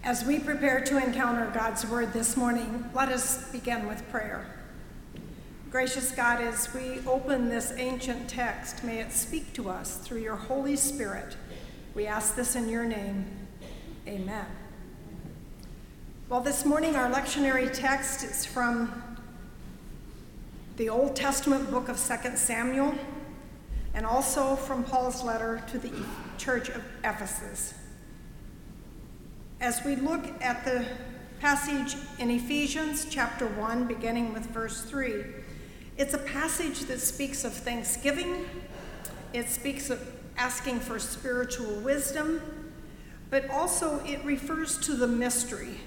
As we prepare to encounter God's word this morning, let us begin with prayer. Gracious God, as we open this ancient text, may it speak to us through your Holy Spirit. We ask this in your name. Amen. Well, this morning our lectionary text is from the Old Testament book of 2 Samuel, and also from Paul's letter to the church of Ephesus. As we look at the passage in Ephesians chapter 1, beginning with verse 3, it's a passage that speaks of thanksgiving. It speaks of asking for spiritual wisdom, but also it refers to the mystery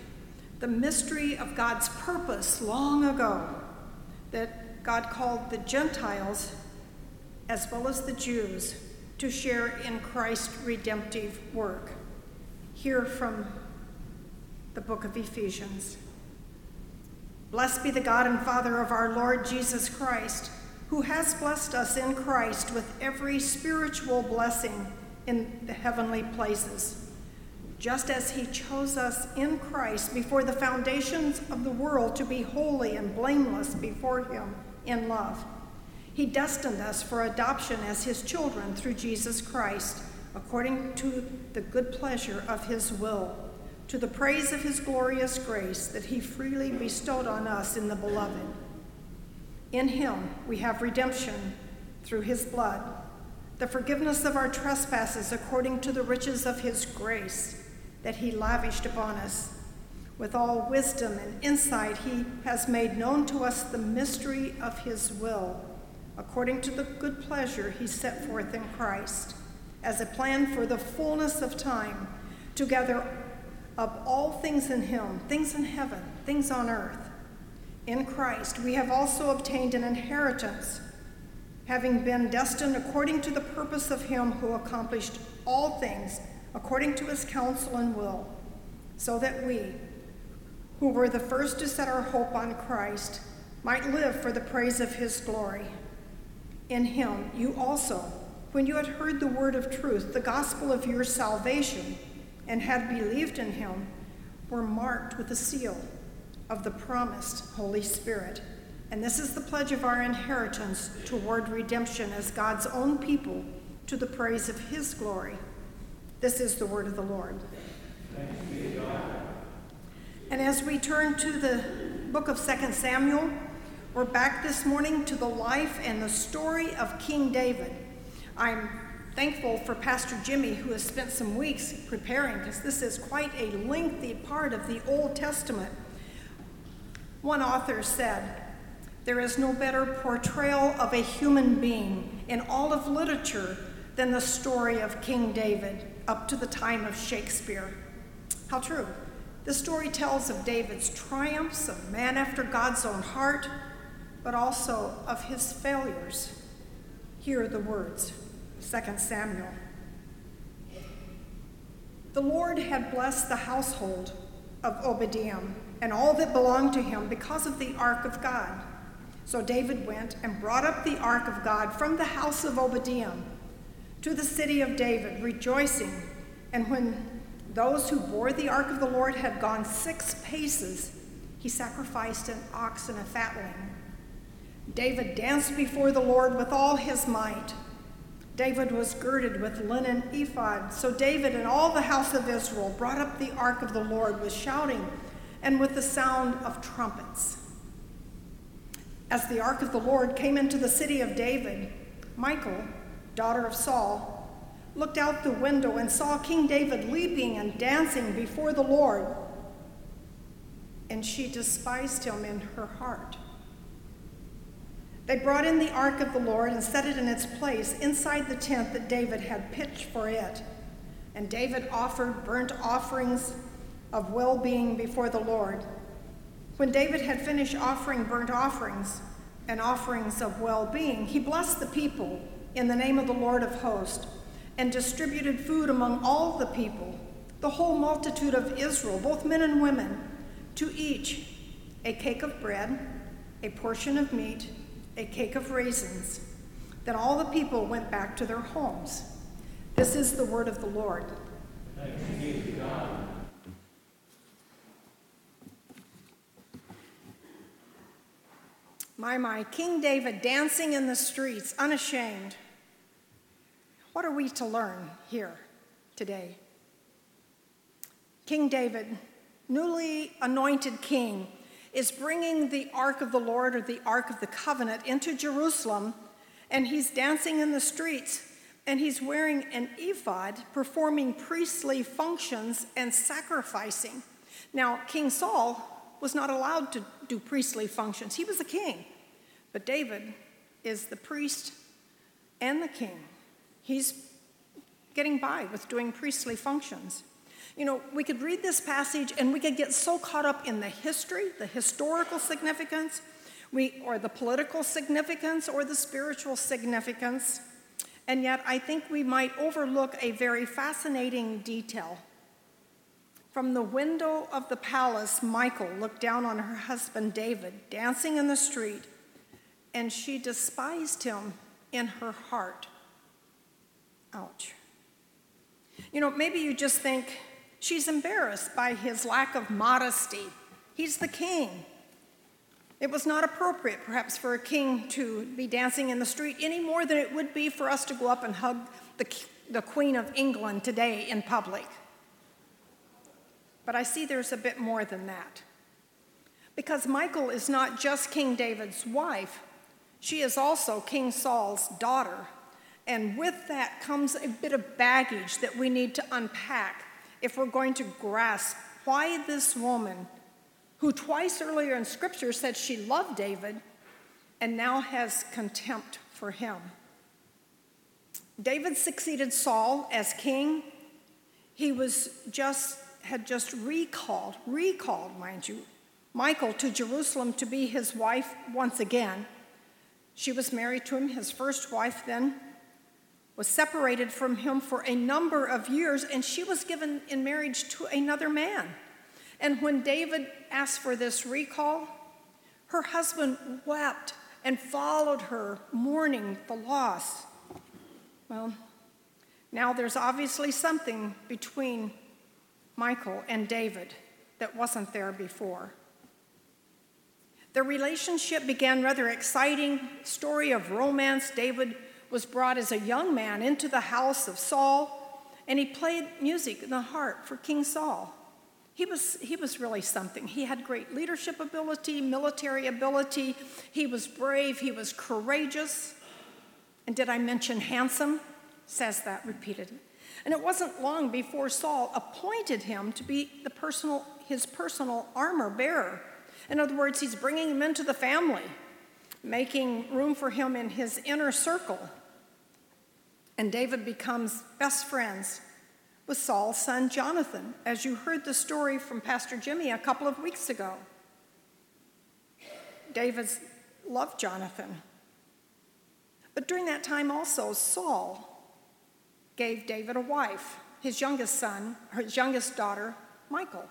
of God's purpose long ago, that God called the Gentiles as well as the Jews to share in Christ's redemptive work. Hear from the book of Ephesians. Blessed be the God and Father of our Lord Jesus Christ, who has blessed us in Christ with every spiritual blessing in the heavenly places, just as he chose us in Christ before the foundations of the world to be holy and blameless before him in love. He destined us for adoption as his children through Jesus Christ, according to the good pleasure of his will, to the praise of his glorious grace that he freely bestowed on us in the beloved. In him we have redemption through his blood, the forgiveness of our trespasses according to the riches of his grace that he lavished upon us. With all wisdom and insight he has made known to us the mystery of his will, according to the good pleasure he set forth in Christ, as a plan for the fullness of time, to gather up all things in him, things in heaven, things on earth. In Christ we have also obtained an inheritance, having been destined according to the purpose of him who accomplished all things according to his counsel and will, so that we, who were the first to set our hope on Christ, might live for the praise of his glory. In him you also, when you had heard the word of truth, the gospel of your salvation, and had believed in him, were marked with the seal of the promised Holy Spirit. And this is the pledge of our inheritance toward redemption as God's own people, to the praise of his glory. This is the word of the Lord. Thanks be to God. And as we turn to the book of 2 Samuel, we're back this morning to the life and the story of King David. I'm thankful for Pastor Jimmy, who has spent some weeks preparing, because this is quite a lengthy part of the Old Testament. One author said, "There is no better portrayal of a human being in all of literature than the story of King David up to the time of Shakespeare." How true. The story tells of David's triumphs, of a man after God's own heart, but also of his failures. Here are the words, 2 Samuel. The Lord had blessed the household of Obadiah and all that belonged to him because of the ark of God. So David went and brought up the ark of God from the house of Obadiah to the city of David, rejoicing. And when those who bore the ark of the Lord had gone 6 paces, he sacrificed an ox and a fatling. David danced before the Lord with all his might. David was girded with linen ephod. So David and all the house of Israel brought up the ark of the Lord with shouting and with the sound of trumpets. As the ark of the Lord came into the city of David, Michal, daughter of Saul, looked out the window and saw King David leaping and dancing before the Lord, and she despised him in her heart. They brought in the ark of the Lord and set it in its place inside the tent that David had pitched for it. And David offered burnt offerings of well-being before the Lord. When David had finished offering burnt offerings and offerings of well-being, he blessed the people in the name of the Lord of hosts and distributed food among all the people, the whole multitude of Israel, both men and women, to each a cake of bread, a portion of meat, a cake of raisins. Then all the people went back to their homes. This is the word of the Lord. Thanks be to God. My, King David dancing in the streets, unashamed. What are we to learn here today? King David, newly anointed king, is bringing the Ark of the Lord, or the Ark of the Covenant, into Jerusalem, and he's dancing in the streets, and he's wearing an ephod, performing priestly functions and sacrificing. Now, King Saul was not allowed to do priestly functions. He was a king. But David is the priest and the king. He's getting by with doing priestly functions. You know, we could read this passage and we could get so caught up in the history, the historical significance, or the political significance, or the spiritual significance. And yet I think we might overlook a very fascinating detail. From the window of the palace, Michal looked down on her husband David, dancing in the street, and she despised him in her heart. Ouch. You know, maybe you just think she's embarrassed by his lack of modesty. He's the king. It was not appropriate, perhaps, for a king to be dancing in the street any more than it would be for us to go up and hug the Queen of England today in public. But I see there's a bit more than that. Because Michal is not just King David's wife, she is also King Saul's daughter. And with that comes a bit of baggage that we need to unpack if we're going to grasp why this woman, who twice earlier in Scripture said she loved David, and now has contempt for him. David succeeded Saul as king. He had just recalled, mind you, Michal to Jerusalem to be his wife once again. She was married to him. His first wife then was separated from him for a number of years, and she was given in marriage to another man. And when David asked for this recall, her husband wept and followed her, mourning the loss. Well, now there's obviously something between Michal and David that wasn't there before. The relationship began rather exciting, story of romance. David was brought as a young man into the house of Saul, and he played music in the harp for King Saul. He was really something. He had great leadership ability, military ability. He was brave. He was courageous. And did I mention handsome? Says that repeatedly. And it wasn't long before Saul appointed him to be his personal armor bearer. In other words, he's bringing him into the family, making room for him in his inner circle. And David becomes best friends with Saul's son Jonathan, as you heard the story from Pastor Jimmy a couple of weeks ago. David loved Jonathan. But during that time also, Saul gave David a wife, his youngest daughter, Michal.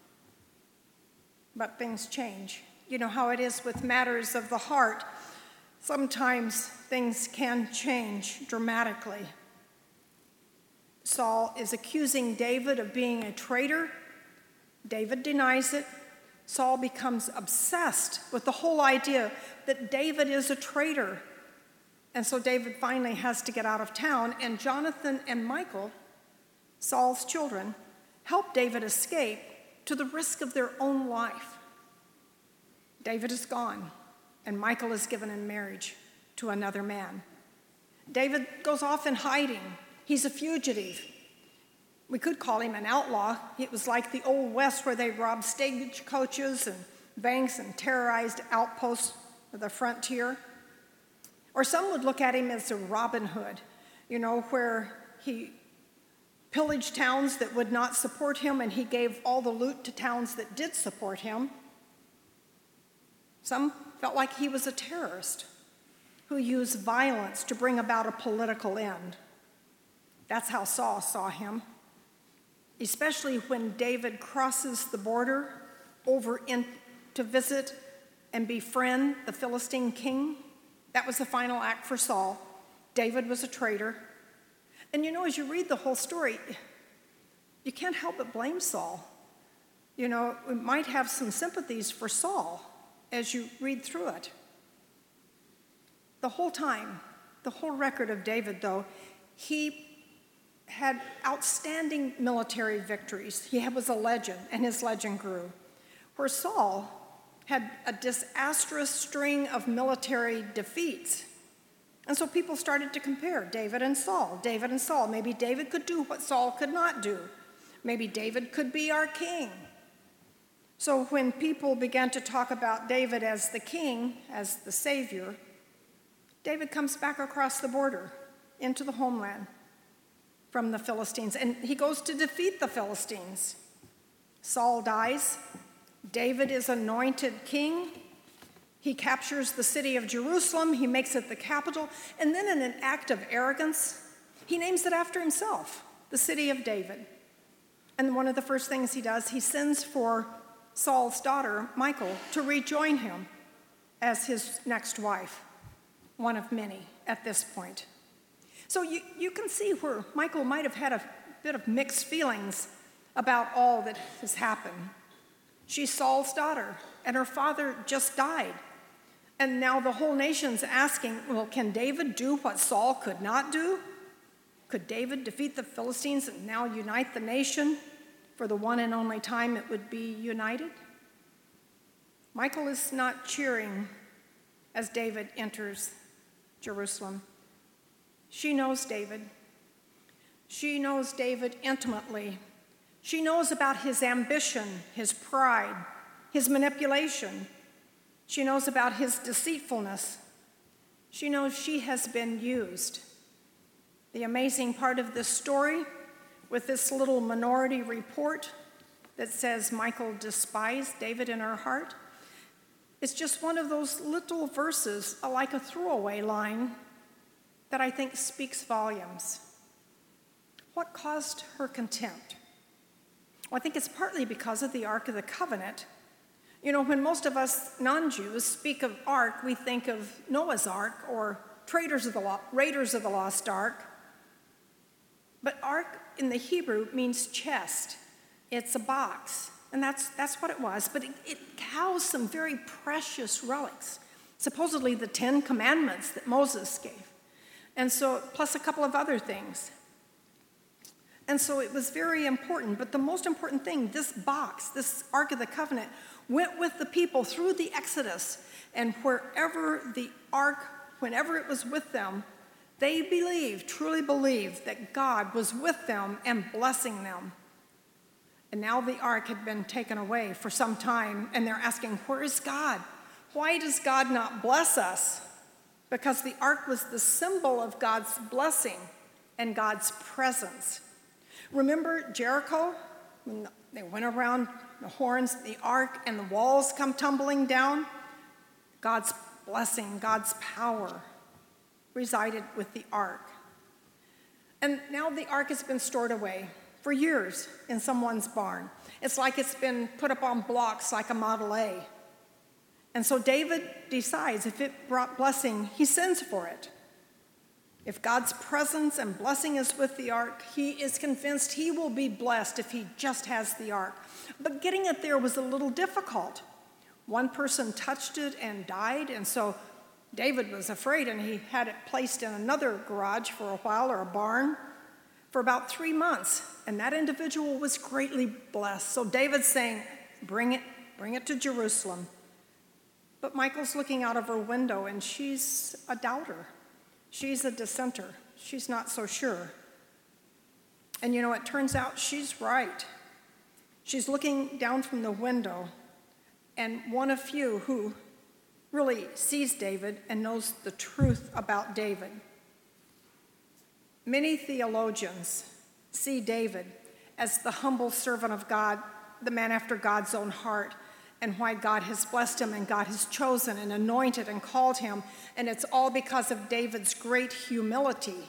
But things change. You know how it is with matters of the heart. Sometimes things can change dramatically. Saul is accusing David of being a traitor. David denies it. Saul becomes obsessed with the whole idea that David is a traitor. And so David finally has to get out of town, and Jonathan and Michal, Saul's children, help David escape to the risk of their own life. David is gone, and Michal is given in marriage to another man. David goes off in hiding. He's a fugitive. We could call him an outlaw. It was like the Old West, where they robbed stagecoaches and banks and terrorized outposts of the frontier. Or some would look at him as a Robin Hood, you know, where he pillaged towns that would not support him, and he gave all the loot to towns that did support him. Some felt like he was a terrorist who used violence to bring about a political end. That's how Saul saw him, especially when David crosses the border over in to visit and befriend the Philistine king. That was the final act for Saul. David was a traitor. And you know, as you read the whole story, you can't help but blame Saul. You know, we might have some sympathies for Saul as you read through it. The whole time, the whole record of David, though, he had outstanding military victories. He was a legend, and his legend grew. Where Saul had a disastrous string of military defeats. And so people started to compare David and Saul. David and Saul. Maybe David could do what Saul could not do. Maybe David could be our king. So when people began to talk about David as the king, as the savior, David comes back across the border into the homeland from the Philistines, and he goes to defeat the Philistines. Saul dies. David is anointed king. He captures the city of Jerusalem. He makes it the capital. And then in an act of arrogance, he names it after himself, the city of David. And one of the first things he does, he sends for Saul's daughter, Michal, to rejoin him as his next wife, one of many at this point. So you can see where Michal might have had a bit of mixed feelings about all that has happened. She's Saul's daughter, and her father just died. And now the whole nation's asking, well, can David do what Saul could not do? Could David defeat the Philistines and now unite the nation for the one and only time it would be united? Michal is not cheering as David enters Jerusalem. She knows David. She knows David intimately. She knows about his ambition, his pride, his manipulation. She knows about his deceitfulness. She knows she has been used. The amazing part of this story, with this little minority report that says Michal despised David in her heart, it's just one of those little verses, like a throwaway line, that I think speaks volumes. What caused her contempt? Well, I think it's partly because of the Ark of the Covenant. You know, when most of us non-Jews speak of Ark, we think of Noah's Ark or Raiders of the Lost Ark. But Ark in the Hebrew means chest. It's a box, and that's what it was. But it housed some very precious relics, supposedly the 10 Commandments that Moses gave. And so, plus a couple of other things. And so it was very important. But the most important thing, this box, this Ark of the Covenant, went with the people through the Exodus. And wherever the Ark, whenever it was with them, they truly believed that God was with them and blessing them. And now the Ark had been taken away for some time, and they're asking, where is God? Why does God not bless us? Because the Ark was the symbol of God's blessing and God's presence. Remember Jericho? When they went around the horns, the Ark, and the walls come tumbling down? God's blessing, God's power resided with the Ark. And now the Ark has been stored away for years in someone's barn. It's like it's been put up on blocks like a Model A. And so David decides if it brought blessing, he sends for it. If God's presence and blessing is with the Ark, he is convinced he will be blessed if he just has the Ark. But getting it there was a little difficult. One person touched it and died, and so David was afraid, and he had it placed in another garage for a while, or a barn, for about 3 months. And that individual was greatly blessed. So David's saying, bring it to Jerusalem. But Michal's looking out of her window, and she's a doubter. She's a dissenter. She's not so sure. And you know, it turns out she's right. She's looking down from the window, and one of few who really sees David and knows the truth about David. Many theologians see David as the humble servant of God, the man after God's own heart, and why God has blessed him and God has chosen and anointed and called him. And it's all because of David's great humility.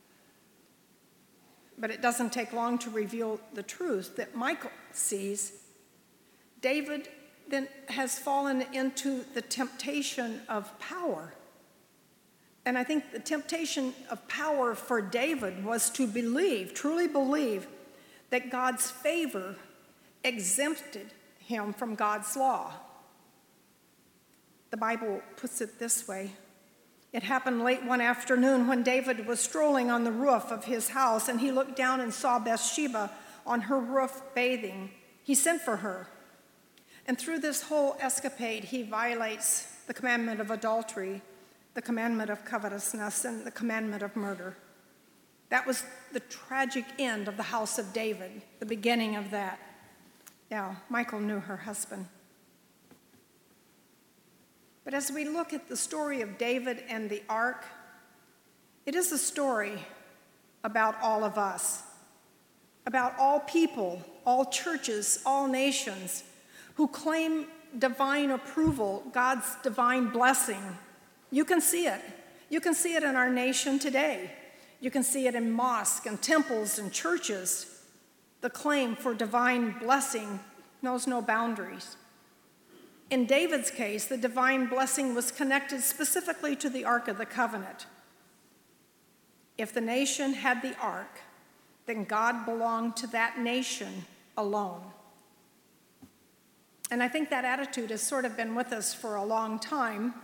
But it doesn't take long to reveal the truth that Michal sees. David then has fallen into the temptation of power. And I think the temptation of power for David was to believe, truly believe, that God's favor exempted him from God's law. The Bible puts it this way: It happened late one afternoon when David was strolling on the roof of his house, and he looked down and saw Bathsheba on her roof bathing. He sent for her. And through this whole escapade, he violates the commandment of adultery, the commandment of covetousness, and the commandment of murder. That was the tragic end of the house of David, the beginning of that. Now, Michal knew her husband. But as we look at the story of David and the ark, it is a story about all of us, about all people, all churches, all nations who claim divine approval, God's divine blessing. You can see it. You can see it in our nation today. You can see it in mosques and temples and churches. The claim for divine blessing knows no boundaries. In David's case, the divine blessing was connected specifically to the Ark of the Covenant. If the nation had the ark, then God belonged to that nation alone. And I think that attitude has sort of been with us for a long time.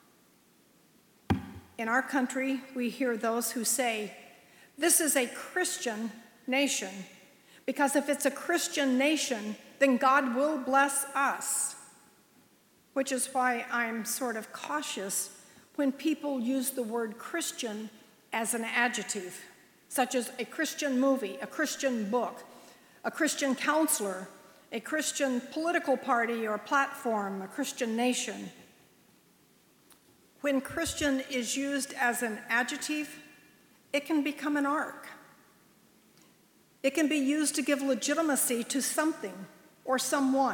In our country, we hear those who say, this is a Christian nation, because if it's a Christian nation, then God will bless us. Which is why I'm sort of cautious when people use the word Christian as an adjective, such as a Christian movie, a Christian book, a Christian counselor, a Christian political party or platform, a Christian nation. When Christian is used as an adjective, it can become an ark. It can be used to give legitimacy to something or someone.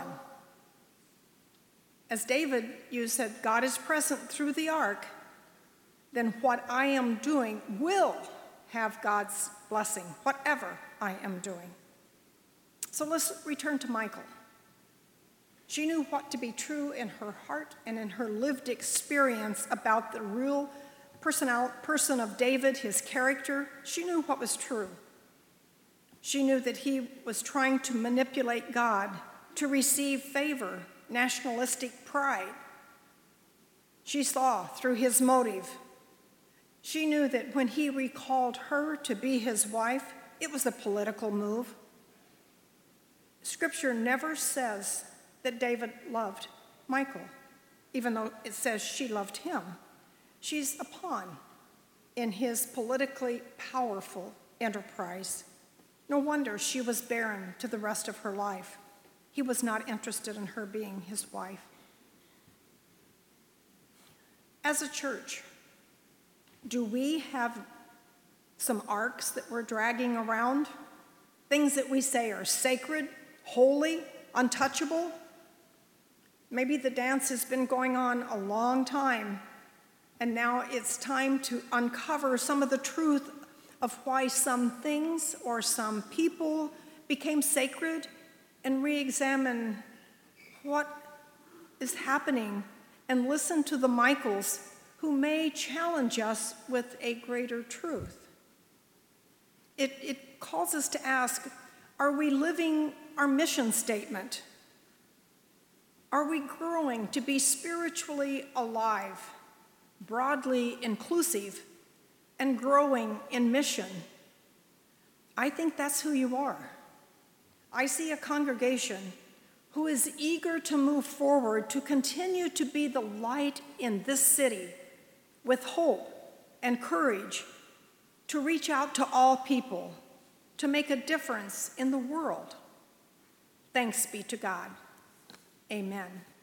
As David, you said, God is present through the ark, then what I am doing will have God's blessing, whatever I am doing. So let's return to Michal. She knew what to be true in her heart and in her lived experience about the real person of David, his character. She knew what was true. She knew that he was trying to manipulate God to receive favor, nationalistic pride. She saw through his motive. She knew that when he recalled her to be his wife, it was a political move. Scripture never says that David loved Michal, even though it says she loved him. She's a pawn in his politically powerful enterprise. No wonder she was barren to the rest of her life. He was not interested in her being his wife. As a church, do we have some arks that we're dragging around? Things that we say are sacred, holy, untouchable? Maybe the dance has been going on a long time, and now it's time to uncover some of the truth of why some things or some people became sacred, and re-examine what is happening and listen to the Michals who may challenge us with a greater truth. It calls us to ask, are we living our mission statement? Are we growing to be spiritually alive, broadly inclusive, and growing in mission? I think that's who you are. I see a congregation who is eager to move forward to continue to be the light in this city with hope and courage to reach out to all people, to make a difference in the world. Thanks be to God. Amen.